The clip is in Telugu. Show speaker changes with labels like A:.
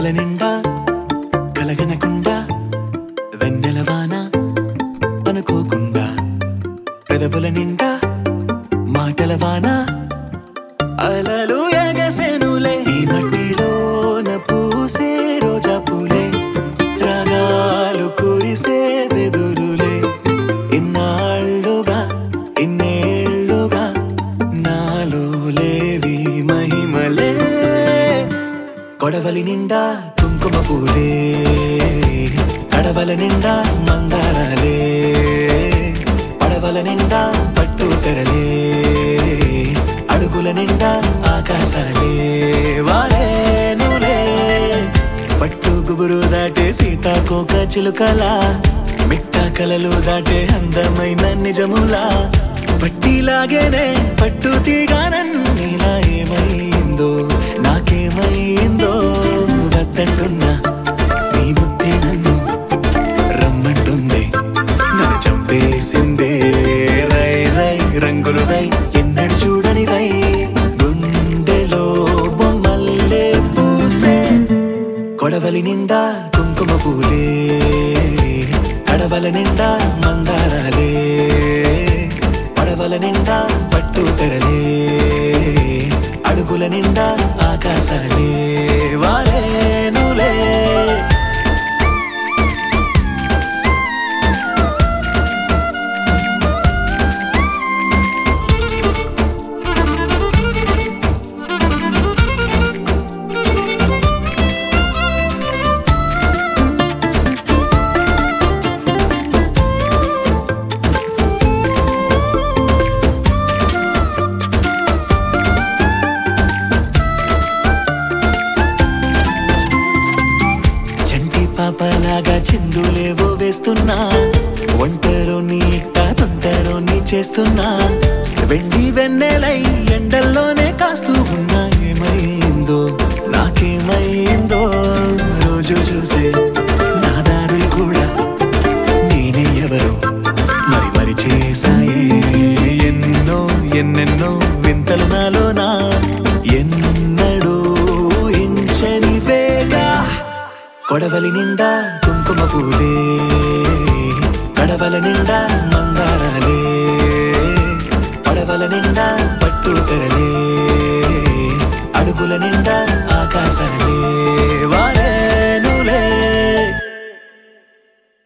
A: కడవల నిండా కలగనకుండా వెన్నెలవాన అనుకోకుండా పెదవుల నిండా మాటల వాన అలలు ఎగసెనులే ఈ మట్టిలోన పూసే రోజా పూలే రాగాలు కురిసే వెదురులే ఇన్నాళ్ళుగా ఇన్నేళ్ళుగా నాలో లేవి మహిమలే కొడవలి నిండా కుంకుమ పూలే కడవల నిండా మందారాలే పడవల నిండా పట్టు తెరలే అడుగుల నిండా ఆకాశాలే వాడేనులే పట్టు గుబురు దాటే సీతాకోక చిలుకలా మిట్ట కలలు దాటే అందమైన నిజములా పట్టిలాగేనే పట్టు తీగానన్నీలా ఏమైందో నాకేమైందో వద్దంటున్నా నీ బుద్ధి నన్ను రమ్మంటుంది నన్ను చంపేసిందే రై రై రంగులు రై ఎన్నడు చూడని రై గుండెలో బొమ్మల్లే పూసే కొడవలి నిండా కుంకుమ పూలే కడవల నిండా మందారాలే పడవల నిండా పట్టు తెరలే అడుగుల నిండా ఆకాశాలే వాడేనులే పాపలాగా చిందులేవో వేస్తున్నా ఒంటరో నీ ఇట్ట తొంటరో నీ చేస్తున్నా వెండి వెన్నెలై ఎండల్లోనే కాస్తూ ఉన్నా ఏమైందో నాకేమైందో రోజు చూసే నా దారులు కూడా నేనే ఎవరో మరి మరి చేశాయే ఎన్నో ఎన్నెన్నో వింతలు నాలోనా ఎన్నడూ ఇంచని వేగా కొడవలి నిండా కుంకుమ పూలే కడవల నిండా మందారాలే పడవల నిండా పట్టు తెరలే అడుగుల నిండా ఆకాశాలే